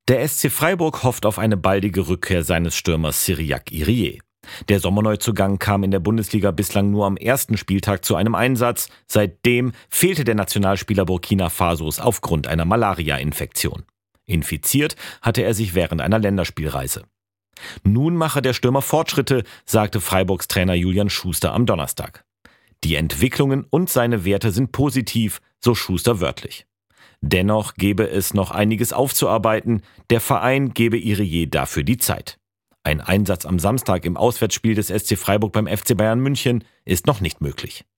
Der SC Freiburg hofft auf eine baldige Rückkehr seines Stürmers Cyriaque Irié. Der Sommerneuzugang kam in der Bundesliga bislang nur am ersten Spieltag zu einem Einsatz. Seitdem fehlte der Nationalspieler Burkina Fasos aufgrund einer Malaria-Infektion. Infiziert hatte er sich während einer Länderspielreise. Nun mache der Stürmer Fortschritte, sagte Freiburgs Trainer Julian Schuster am Donnerstag. Die Entwicklungen und seine Werte sind positiv, so Schuster wörtlich. Dennoch gebe es noch einiges aufzuarbeiten, der Verein gebe Irié dafür die Zeit. Ein Einsatz am Samstag im Auswärtsspiel des SC Freiburg beim FC Bayern München ist noch nicht möglich.